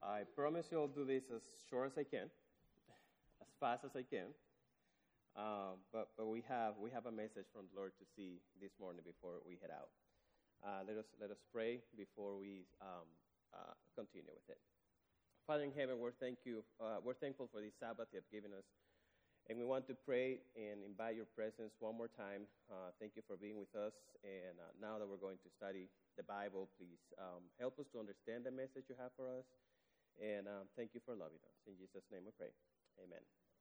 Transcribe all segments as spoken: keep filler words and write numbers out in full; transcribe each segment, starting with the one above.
I promise you I'll do this as short as I can, as fast as I can. Uh, but but we have we have a message from the Lord to see this morning before we head out. Uh, let us let us pray before we um, uh, continue with it. Father in heaven, we're thank you. Uh, we're thankful for this Sabbath you have given us, and we want to pray and invite your presence one more time. Uh, thank you for being with us. And uh, now that we're going to study the Bible, please um, help us to understand the message you have for us. And um, thank you for loving us. In Jesus' name we pray. Amen.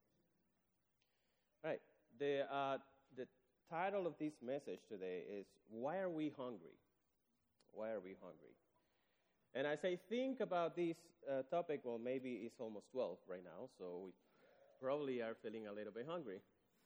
All right. The, uh, the title of this message today is, Why Are We Hungry? Why are we hungry? And as I think about this uh, topic, well, maybe it's almost twelve right now, so we probably are feeling a little bit hungry.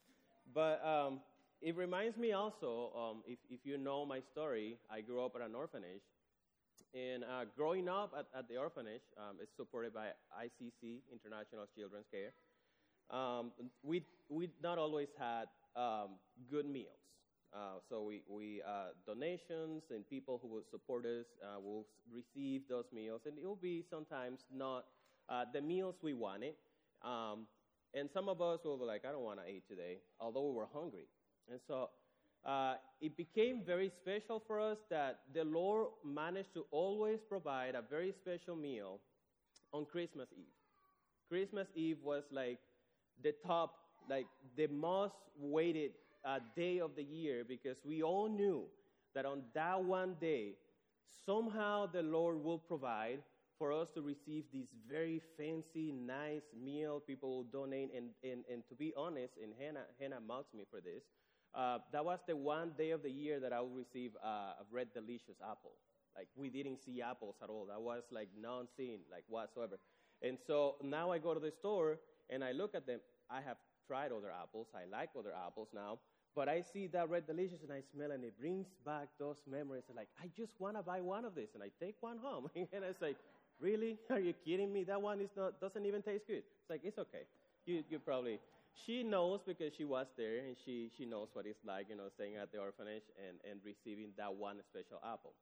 But um, it reminds me also, um, if, if you know my story, I grew up at an orphanage. And uh, growing up at, at the orphanage, um, it's supported by I C C, International Children's Care. Um, we we not always had um, good meals. Uh, so we, we uh, donations and people who will support us uh, will receive those meals. And it will be sometimes not uh, the meals we wanted. Um, and some of us will be like, I don't want to eat today, although we were hungry. And so Uh, it became very special for us that the Lord managed to always provide a very special meal on Christmas Eve. Christmas Eve was like the top, like the most waited uh, day of the year, because we all knew that on that one day, somehow the Lord will provide for us to receive this very fancy, nice meal. People will donate, and, and, and to be honest, and Hannah, Hannah mocks me for this, Uh, that was the one day of the year that I would receive uh, a red delicious apple. Like, we didn't see apples at all. That was like non-seen, like whatsoever. And so now I go to the store and I look at them. I have tried other apples. I like other apples now. But I see that red delicious and I smell, and it brings back those memories. Like, I just want to buy one of these, and I take one home. And it's like, really? Are you kidding me? That one is not doesn't even taste good. It's like, it's okay. You you probably. She knows because she was there, and she, she knows what it's like, you know, staying at the orphanage and, and receiving that one special apple.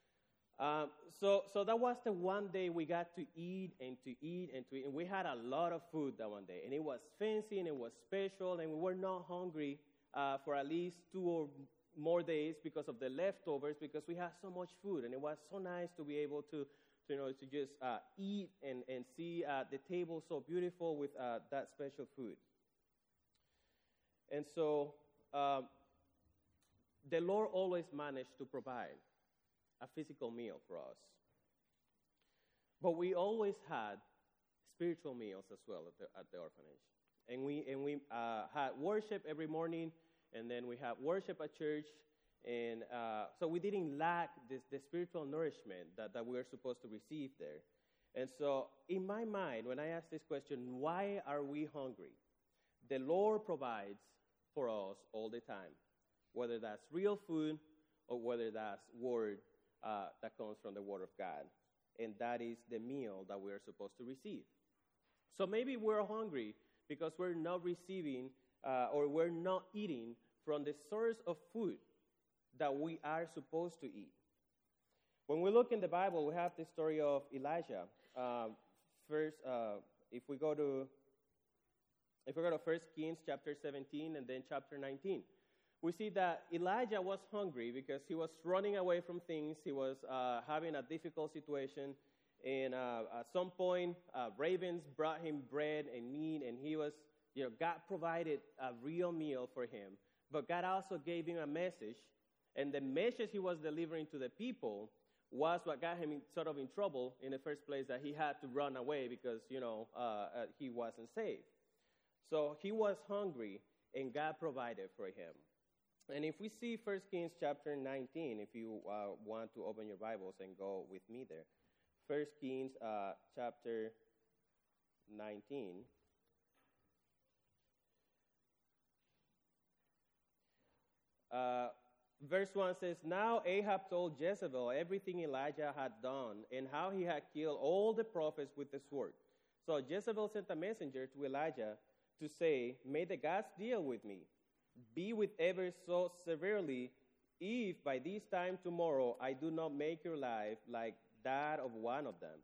Um, so so that was the one day we got to eat and to eat and to eat. And we had a lot of food that one day. And it was fancy and it was special, and we were not hungry uh, for at least two or more days because of the leftovers, because we had so much food. And it was so nice to be able to, to you know, to just uh, eat and, and see uh, the table so beautiful with uh, that special food. And so um, the Lord always managed to provide a physical meal for us. But we always had spiritual meals as well at the, at the orphanage. And we, and we uh, had worship every morning, and then we had worship at church. And uh, so we didn't lack this, the spiritual nourishment that, that we are supposed to receive there. And so in my mind, when I ask this question, why are we hungry? The Lord provides for us all the time, whether that's real food or whether that's word uh, that comes from the Word of God. And that is the meal that we are supposed to receive. So maybe we're hungry because we're not receiving uh, or we're not eating from the source of food that we are supposed to eat. When we look in the Bible, we have the story of Elijah. Um, first, uh, if we go to If we go to First Kings chapter seventeen and then chapter nineteen, we see that Elijah was hungry because he was running away from things. He was uh, having a difficult situation. And uh, at some point, uh, ravens brought him bread and meat, and he was, you know, God provided a real meal for him. But God also gave him a message, and the message he was delivering to the people was what got him in, sort of in trouble in the first place, that he had to run away because, you know, uh, uh, he wasn't safe. So he was hungry, and God provided for him. And if we see First Kings chapter nineteen, if you uh, want to open your Bibles and go with me there. First Kings uh, chapter nineteen. Uh, verse one says, Now Ahab told Jezebel everything Elijah had done and how he had killed all the prophets with the sword. So Jezebel sent a messenger to Elijah to say, May the gods deal with me, be with ever so severely, if by this time tomorrow I do not make your life like that of one of them.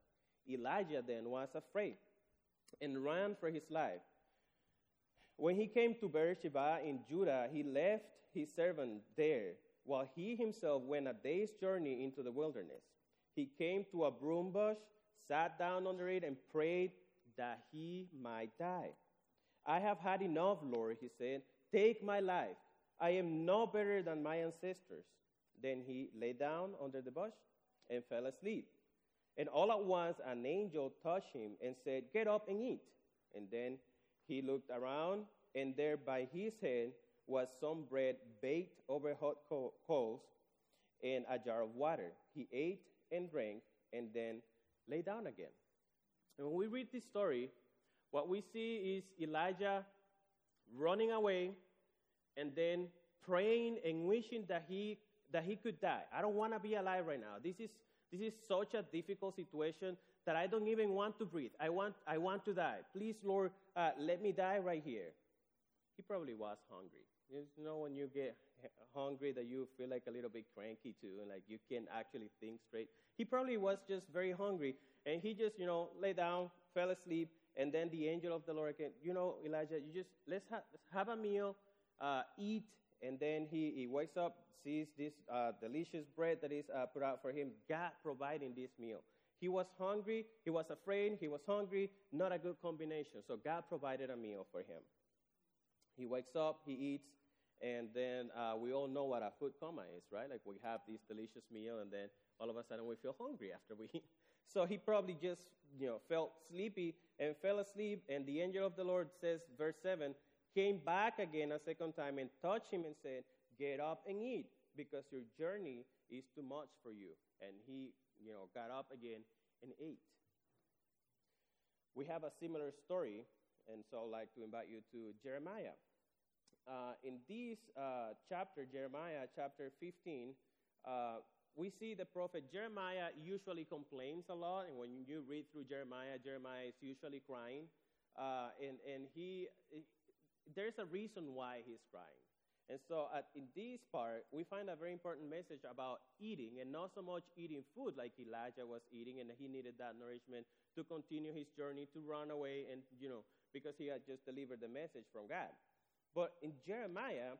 Elijah then was afraid and ran for his life. When he came to Beersheba in Judah, he left his servant there, while he himself went a day's journey into the wilderness. He came to a broom bush, sat down under it, and prayed that he might die. I have had enough, Lord, he said. Take my life. I am no better than my ancestors. Then he lay down under the bush and fell asleep. And all at once an angel touched him and said, Get up and eat. And then he looked around, and there by his head was some bread baked over hot coals and a jar of water. He ate and drank and then lay down again. And when we read this story, what we see is Elijah running away and then praying and wishing that he that he could die. I don't want to be alive right now. This is this is such a difficult situation that I don't even want to breathe. I want I want to die. Please, Lord, uh, let me die right here. He probably was hungry. You know, when you get hungry that you feel like a little bit cranky too, and like you can't actually think straight. He probably was just very hungry, and he just, you know, lay down, fell asleep, and then the angel of the Lord came. You know, Elijah, you just, let's, ha- let's have a meal, uh, eat, and then he, he wakes up, sees this uh, delicious bread that is uh, put out for him, God providing this meal. He was hungry, he was afraid, he was hungry, not a good combination. So God provided a meal for him. He wakes up, he eats, and then uh, we all know what a food coma is, right? Like we have this delicious meal, and then all of a sudden we feel hungry after we eat. So he probably just, you know, felt sleepy and fell asleep, and the angel of the Lord says, verse seven, came back again a second time and touched him and said, Get up and eat, because your journey is too much for you. And he, you know, got up again and ate. We have a similar story, and so I'd like to invite you to Jeremiah. Uh, in this uh, chapter, Jeremiah chapter fifteen, uh, we see the prophet Jeremiah usually complains a lot, and when you read through Jeremiah, Jeremiah is usually crying, uh, and, and he, there's a reason why he's crying. And so at, in this part, we find a very important message about eating, and not so much eating food like Elijah was eating, and he needed that nourishment to continue his journey, to run away, and, you know, because he had just delivered the message from God. But in Jeremiah,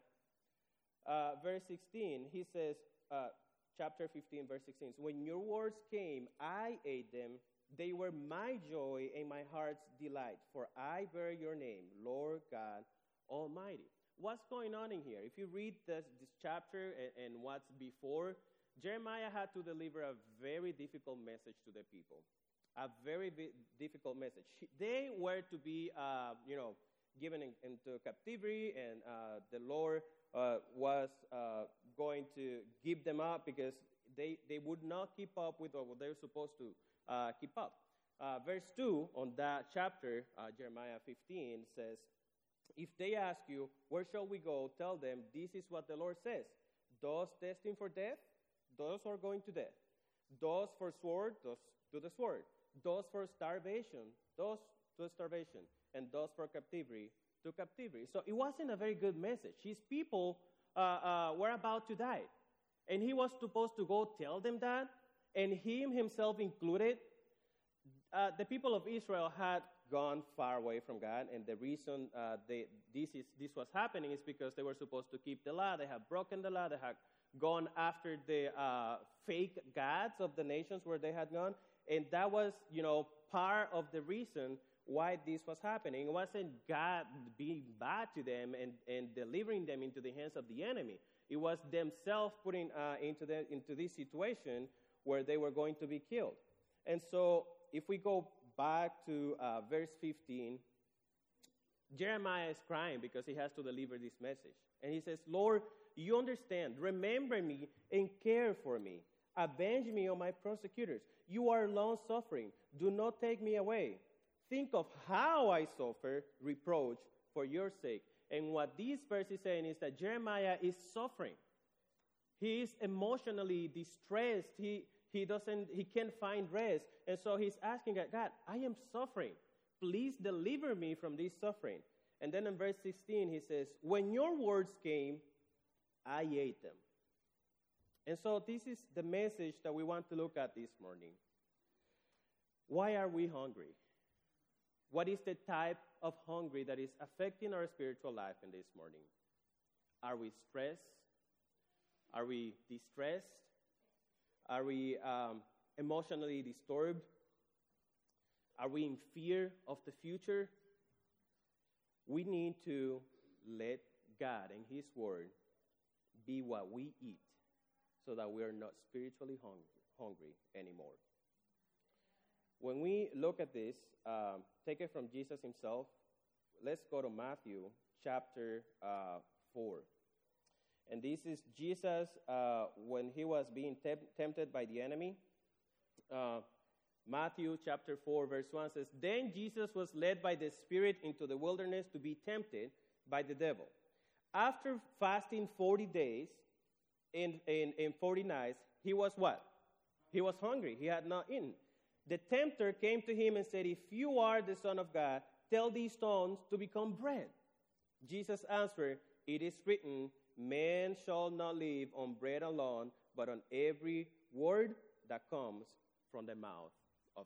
uh, verse sixteen, he says, uh, chapter fifteen, verse sixteen, so when your words came, I ate them. They were my joy and my heart's delight, for I bear your name, Lord God Almighty. What's going on in here? If you read this, this chapter and, and what's before, Jeremiah had to deliver a very difficult message to the people, a very vi- difficult message. They were to be, uh, you know, given in, into captivity, and uh, the Lord uh, was uh, going to give them up because they, they would not keep up with what they were supposed to uh, keep up. Uh, verse two on that chapter, uh, Jeremiah fifteen, says, if they ask you, where shall we go? Tell them, this is what the Lord says. Those destined for death, those are going to death. Those for sword, those to the sword. Those for starvation, those to starvation. And those for captivity, to captivity. So it wasn't a very good message. His people uh, uh, were about to die. And he was supposed to go tell them that. And him himself included. Uh, the people of Israel had gone far away from God. And the reason uh, they, this, is, this was happening is because they were supposed to keep the law. They had broken the law. They had gone after the uh, fake gods of the nations where they had gone. And that was, you know, part of the reason why this was happening. It wasn't God being bad to them and, and delivering them into the hands of the enemy. It was themselves putting uh, into, the, into this situation where they were going to be killed. And so if we go back to uh, verse fifteen, Jeremiah is crying because he has to deliver this message. And he says, Lord, you understand. Remember me and care for me. Avenge me on my persecutors. You are long-suffering. Do not take me away. Think of how I suffer reproach for your sake. And what this verse is saying is that Jeremiah is suffering. He is emotionally distressed. He, he, doesn't, he can't find rest. And so he's asking God, God, I am suffering. Please deliver me from this suffering. And then in verse sixteen, he says, when your words came, I ate them. And so this is the message that we want to look at this morning. Why are we hungry? What is the type of hungry that is affecting our spiritual life in this morning? Are we stressed? Are we distressed? Are we um, emotionally disturbed? Are we in fear of the future? We need to let God and His Word be what we eat so that we are not spiritually hungry, hungry anymore. When we look at this, um, take it from Jesus Himself. Let's go to Matthew chapter uh, four. And this is Jesus uh, when He was being temp- tempted by the enemy. Uh, Matthew chapter four, verse one says, Then Jesus was led by the Spirit into the wilderness to be tempted by the devil. After fasting forty days and, and, and forty nights, he was what? He was hungry. He had not eaten. The tempter came to him and said, If you are the Son of God, tell these stones to become bread. Jesus answered, It is written, Man shall not live on bread alone, but on every word that comes from the mouth of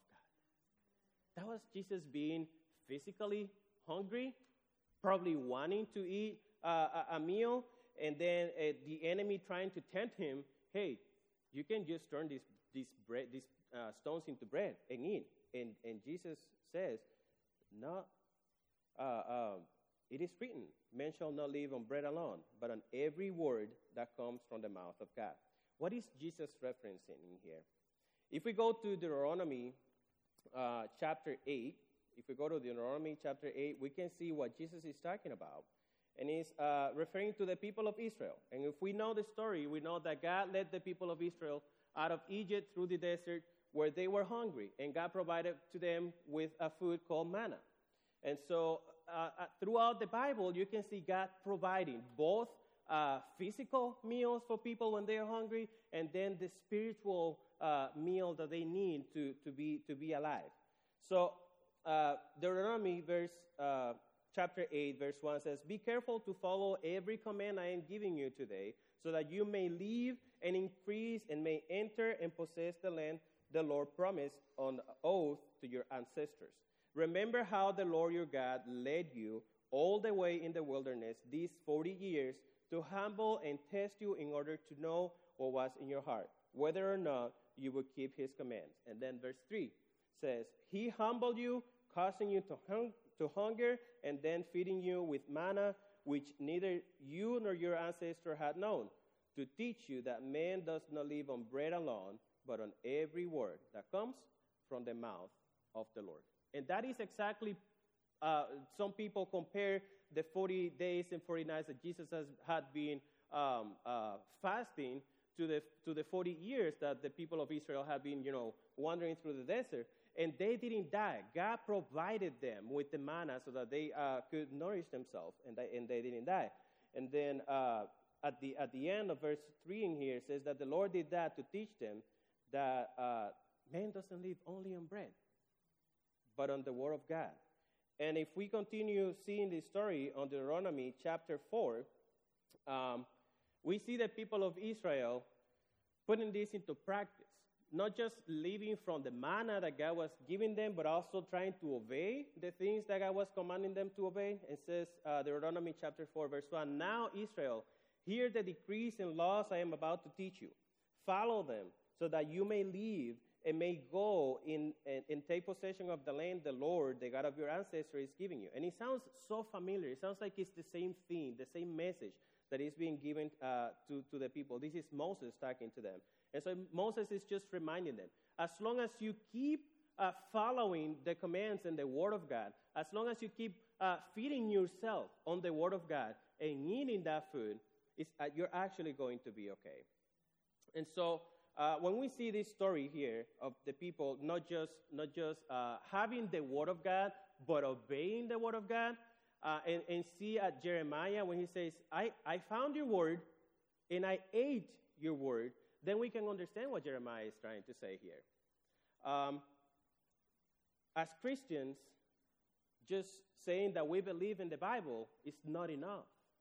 God. That was Jesus being physically hungry, probably wanting to eat uh, a, a meal, and then uh, the enemy trying to tempt him, hey, you can just turn this, this bread, these uh, stones into bread and eat. And, and Jesus says, no, uh, uh, it is written, man shall not live on bread alone, but on every word that comes from the mouth of God. What is Jesus referencing in here? If we go to Deuteronomy uh, chapter eight, if we go to Deuteronomy chapter eight, we can see what Jesus is talking about. And he's uh, referring to the people of Israel. And if we know the story, we know that God led the people of Israel out of Egypt through the desert where they were hungry. And God provided to them with a food called manna. And so uh, uh, throughout the Bible, you can see God providing both uh, physical meals for people when they are hungry and then the spiritual uh, meal that they need to, to, be, to be alive. So uh, Deuteronomy verse... Uh, Chapter eight, verse one says, Be careful to follow every command I am giving you today, so that you may live and increase and may enter and possess the land the Lord promised on oath to your ancestors. Remember how the Lord your God led you all the way in the wilderness these forty years to humble and test you in order to know what was in your heart, whether or not you would keep his commands. And then verse three says, He humbled you, causing you to hunger, to hunger, and then feeding you with manna, which neither you nor your ancestor had known, to teach you that man does not live on bread alone, but on every word that comes from the mouth of the Lord. And that is exactly, uh, some people compare the forty days and forty nights that Jesus has, had been um, uh, fasting to the to the forty years that the people of Israel had been, you know, wandering through the desert. And they didn't die. God provided them with the manna so that they uh, could nourish themselves, and they, and they didn't die. And then uh, at the at the end of verse three in here, it says that the Lord did that to teach them that uh, man doesn't live only on bread, but on the word of God. And if we continue seeing this story on Deuteronomy chapter four, um, we see the people of Israel putting this into practice. Not just living from the manna that God was giving them, but also trying to obey the things that God was commanding them to obey. It says, uh, Deuteronomy chapter four, verse one, Now, Israel, hear the decrees and laws I am about to teach you. Follow them, so that you may live and may go in and, and take possession of the land the Lord, the God of your ancestors, is giving you. And it sounds so familiar. It sounds like it's the same thing, the same message that is being given uh, to, to the people. This is Moses talking to them. And so Moses is just reminding them, as long as you keep uh, following the commands and the Word of God, as long as you keep uh, feeding yourself on the Word of God and eating that food, it's, uh, you're actually going to be okay. And so uh, when we see this story here of the people not just, not just uh, having the Word of God, but obeying the Word of God, uh, and, and see at Jeremiah when he says, I, I found your Word and I ate your Word, then we can understand what Jeremiah is trying to say here. Um, as Christians, just saying that we believe in the Bible is not enough.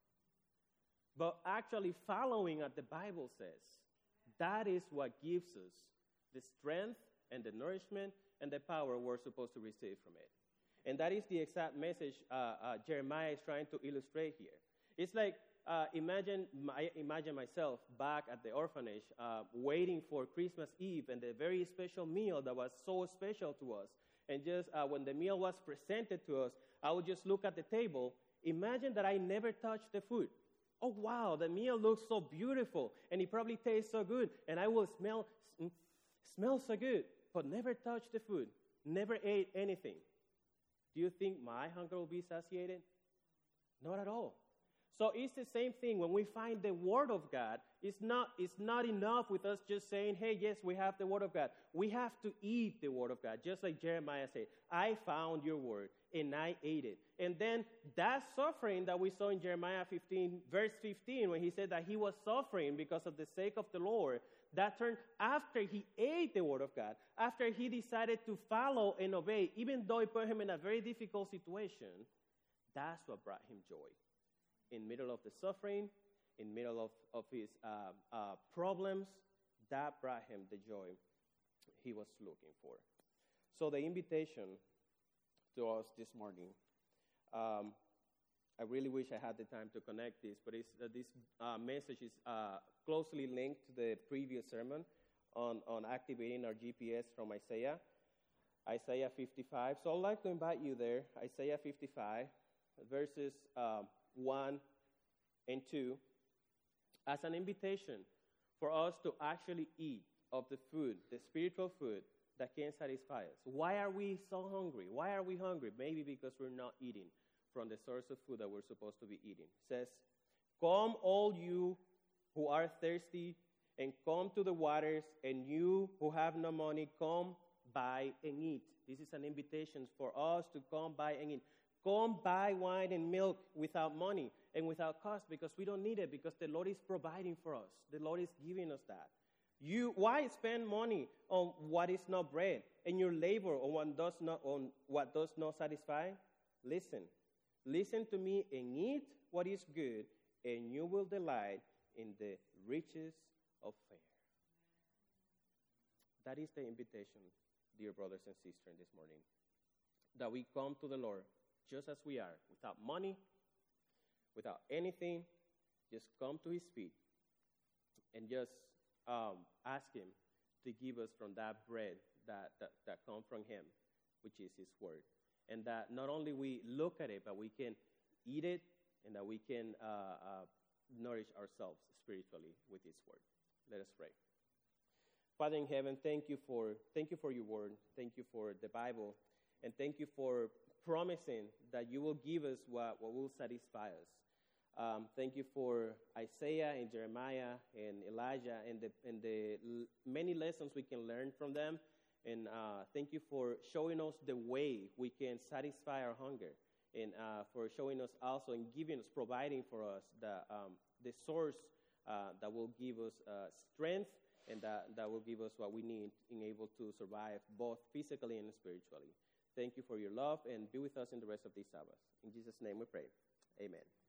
But actually following what the Bible says, that is what gives us the strength and the nourishment and the power we're supposed to receive from it. And that is the exact message uh, uh, Jeremiah is trying to illustrate here. It's like, uh, imagine my, imagine myself back at the orphanage uh, waiting for Christmas Eve and the very special meal that was so special to us. And just uh, when the meal was presented to us, I would just look at the table. Imagine that I never touched the food. Oh, wow, the meal looks so beautiful, and it probably tastes so good, and I will smell, smell so good, but never touch the food, never ate anything. Do you think my hunger will be satiated? Not at all. So it's the same thing when we find the Word of God. It's not, it's not enough with us just saying, hey, yes, we have the Word of God. We have to eat the Word of God, just like Jeremiah said, I found your Word, and I ate it. And then that suffering that we saw in Jeremiah fifteen, verse fifteen, when he said that he was suffering because of the sake of the Lord, that turned after he ate the Word of God, after he decided to follow and obey, even though it put him in a very difficult situation, that's what brought him joy. In middle of the suffering, in middle of, of his uh, uh, problems, that brought him the joy he was looking for. So the invitation to us this morning, um, I really wish I had the time to connect this, but it's, uh, this uh, message is uh, closely linked to the previous sermon on, on activating our G P S from Isaiah, Isaiah fifty-five. So I'd like to invite you there, Isaiah fifty-five, verses um, one and two, as an invitation for us to actually eat of the food, the spiritual food that can satisfy us. Why are we so hungry? Why are we hungry? Maybe because we're not eating from the source of food that we're supposed to be eating. It says, come all you who are thirsty, and come to the waters, and you who have no money, come buy and eat. This is an invitation for us to come buy and eat. Come buy wine and milk without money and without cost, because we don't need it, because the Lord is providing for us. The Lord is giving us that. You why spend money on what is not bread, and your labor on what does not on what does not satisfy? Listen. Listen to me and eat what is good, and you will delight in the riches of fare. That is the invitation, dear brothers and sisters, this morning. That we come to the Lord just as we are, without money, without anything, just come to his feet and just um, ask him to give us from that bread that, that, that comes from him, which is his word. And that not only we look at it, but we can eat it, and that we can uh, uh, nourish ourselves spiritually with his word. Let us pray. Father in heaven, thank you for thank you for your word. Thank you for the Bible. And thank you for promising that you will give us what, what will satisfy us. Um, thank you for Isaiah and Jeremiah and Elijah and the, and the l- many lessons we can learn from them. And uh, thank you for showing us the way we can satisfy our hunger. And uh, for showing us also and giving us, providing for us the, um, the source uh, that will give us uh, strength, and that, that will give us what we need in able to survive both physically and spiritually. Thank you for your love, and be with us in the rest of this Sabbath. In Jesus' name we pray. Amen.